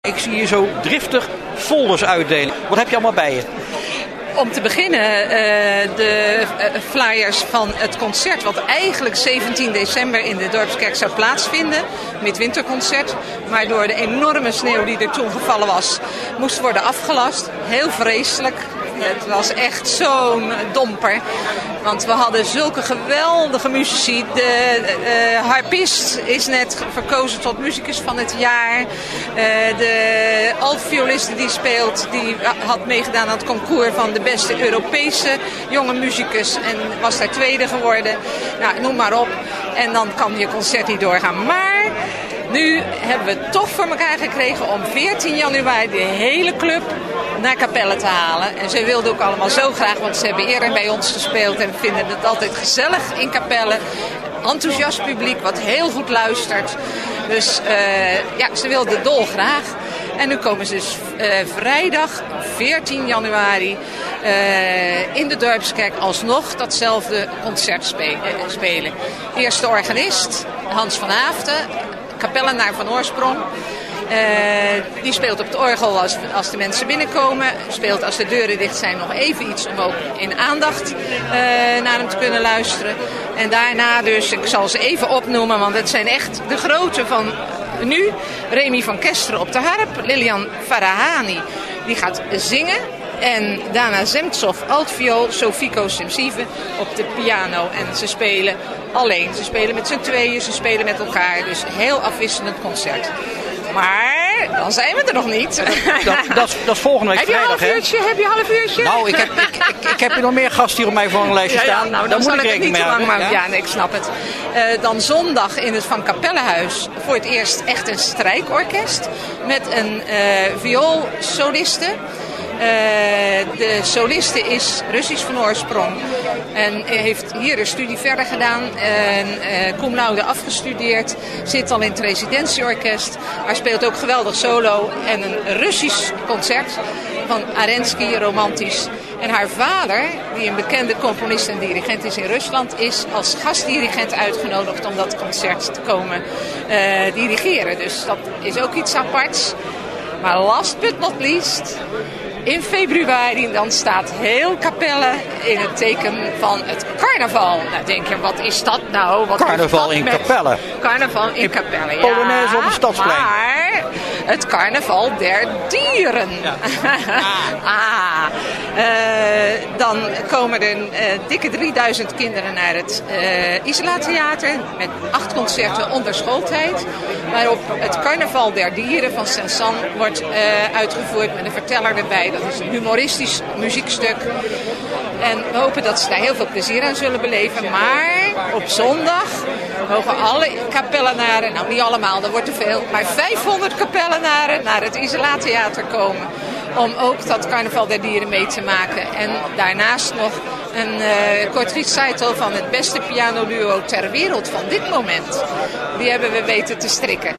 Ik zie je zo driftig folders uitdelen. Wat heb je allemaal bij je? Om te beginnen de flyers van het concert wat eigenlijk 17 december in de Dorpskerk zou plaatsvinden. Midwinterconcert. Maar door de enorme sneeuw die er toen gevallen was, moest worden afgelast. Heel vreselijk. Het was echt zo'n domper. Want we hadden zulke geweldige muzici. De harpist is net verkozen tot muzikus van het jaar. De altvioliste die speelt, die had meegedaan aan het concours van de beste Europese jonge muzikus. En was daar tweede geworden. Nou, noem maar op. En dan kan je concert niet doorgaan. Maar nu hebben we het toch voor elkaar gekregen om 14 januari de hele club naar Capelle te halen. En ze wilden ook allemaal zo graag, want ze hebben eerder bij ons gespeeld en vinden het altijd gezellig in Capelle. Enthousiast publiek wat heel goed luistert. Dus ze wilden dolgraag. En nu komen ze dus vrijdag 14 januari in de Dorpskerk alsnog datzelfde concert spelen. Eerst de organist, Hans van Haaften, kapellenaar van oorsprong. Die speelt op het orgel als de mensen binnenkomen. Speelt als de deuren dicht zijn nog even iets om ook in aandacht naar hem te kunnen luisteren. En daarna dus, ik zal ze even opnoemen, want het zijn echt de grote van nu. Remy van Kesteren op de harp. Lilian Farahani, die gaat zingen. En Dana Zemtsov, altviool, Sofiko Simsive op de piano. En ze spelen alleen. Ze spelen met z'n tweeën, ze spelen met elkaar. Dus heel afwisselend concert. Maar dan zijn we er nog niet. Dat is volgende week vrijdag, hè? Heb je een half uurtje? Nou, ik heb hier nog meer gasten hier op mij voor een lijstje staan. Nou, dan moet ik rekening mee houden. Ja, nee, ik snap het. Dan zondag in het Van Capellehuis voor het eerst echt een strijkorkest. Met een vioolsoliste. De soliste is Russisch van oorsprong en heeft hier een studie verder gedaan en cum laude afgestudeerd, zit al in het residentieorkest, maar speelt ook geweldig solo en een Russisch concert van Arensky, romantisch. En haar vader, die een bekende componist en dirigent is in Rusland, is als gastdirigent uitgenodigd om dat concert te komen dirigeren. Dus dat is ook iets aparts. Maar last but not least, in februari dan staat heel Capelle in het teken van het carnaval. Nou denk je, wat is dat nou? Wat carnaval in Capelle. Carnaval in Capelle, ja. Polonaise op het Stadsplein. Maar het carnaval der dieren. Ja. Dan komen er dikke 3000 kinderen naar het Isla Theater met 8 concerten onder schooltijd. Waarop het carnaval der dieren van Saint-Saëns wordt uitgevoerd met een verteller erbij. Dat is een humoristisch muziekstuk. En we hopen dat ze daar heel veel plezier aan zullen beleven. Maar op zondag mogen alle kapellenaren, nou niet allemaal, dat wordt te veel, maar 500 kapellenaren naar het Isla Theater komen. Om ook dat carnaval der dieren mee te maken. En daarnaast nog een kort recital van het beste pianoduo ter wereld van dit moment. Die hebben we weten te strikken.